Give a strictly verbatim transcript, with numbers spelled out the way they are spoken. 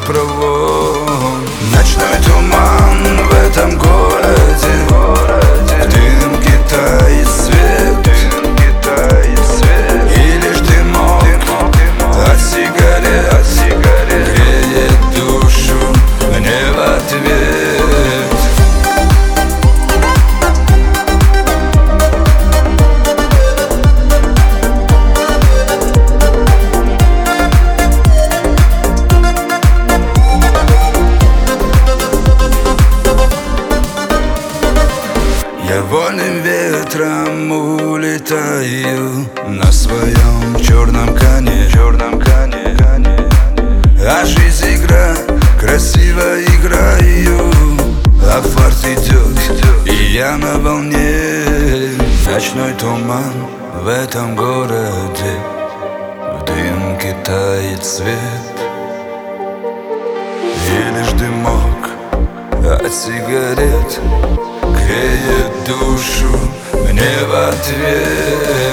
водопровод. Ночной туман в этом городе, в дымке тает свет, и лишь дымок от сигарет греет душу мне в ответ. Я вольным ветром улетаю на своем черном коне, черном коне, коне. А жизнь игра, красиво играю, а фарт идет, и я на волне. Ночной туман в этом городе, в дымке тает свет, и лишь дымок от сигарет греет душу мне в ответ.